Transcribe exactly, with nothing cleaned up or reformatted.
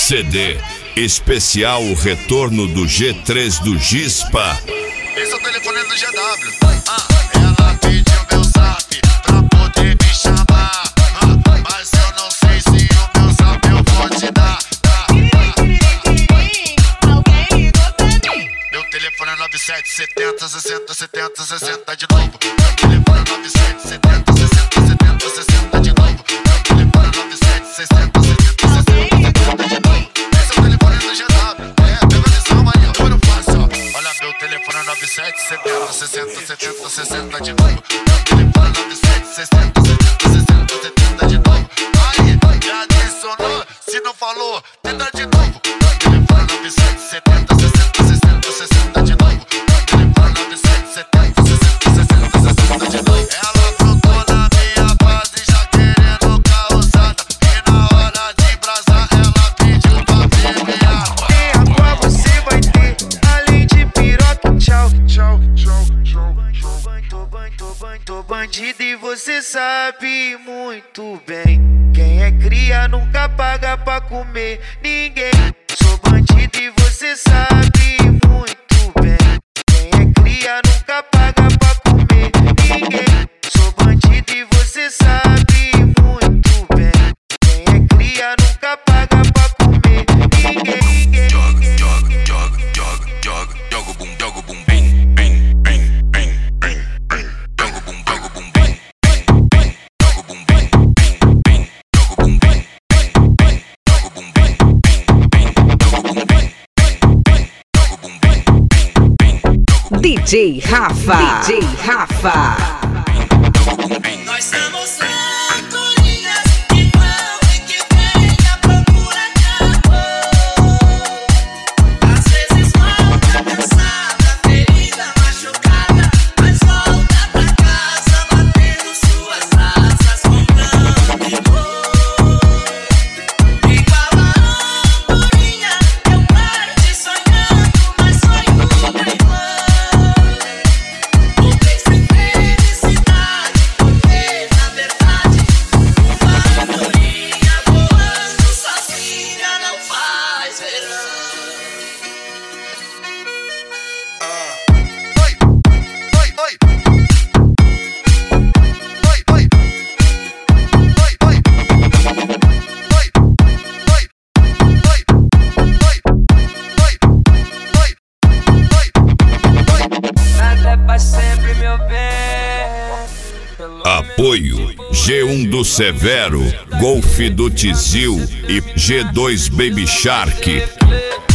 C D especial O Retorno do G três do Gispa. Esse é o telefone do G W. Ah, ela pediu meu zap pra poder me chamar, ah, mas eu não sei se o meu zap eu vou te dar. Ah, Alguém ligou pra mim. meu telefone é nove sete setenta sessenta setenta sessenta de novo. Meu telefone é nove sete setenta sessenta setenta sessenta de novo. Meu telefone é nove sete sessenta setenta sessenta setenta de novo. Esse é o telefone do G W. É, pega a visão aí, ó. Olha o fácil, ó. Olha meu telefone é nove sete setenta sessenta setenta sessenta de novo. Meu telefone é nove sete sessenta setenta sessenta setenta de novo. Aí, já adicionou, se não falou, tenta de novo. Meu telefone é nove sete setenta sessenta sessenta sessenta de novo. Meu telefone é nove sete setenta sessenta sessenta sessenta de novo. Ela brotou na minha base já querendo causada, e na hora de brasar ela pediu pra permear. Tem água, você vai ter, além de piroca, tchau, tchau, tchau, tchau, tchau. Tô ban- tô ban- tô bandido e você sabe muito bem. Quem é cria nunca paga pra comer ninguém. Sou bandido e você sabe muito bem. Quem é cria nunca paga pra comer ninguém. Sou bandido e você sabe muito bem. Quem é cria nunca paga pra comer ninguém. Joga, joga, joga, joga, joga, joga o bum, joga o bum, bem, bem, bem, bem, bem, bem. Joga o bum, joga o bum, bem, bem, bem, joga o bum, bem, bem, bem, joga o bum, bem, bem, bem, joga o bum, bem, bem, bem, joga o bum, bem, bem, bem, joga o bum, bem, bem, bem, joga o bum, D J Rafa, D J Rafa. joga o bum, bem, Nós bem, somos bem. andorinhas que vão e que vêm à procura de amor. Às vezes volta cansada, ferida, machucada, mas volta pra casa batendo suas asas com grande dor. Igual a andorinha, eu paro te sonhando, mas sonho em vão. O bem sem felicidade, porque na verdade uma andorinha voando sozinha não faz verão. Oi, oi, oi, oi, oi, oi, oi, oi, oi, Nada é pra sempre, meu bem. Apoio G um do Severo, Golf do Tizil e G dois Baby Shark.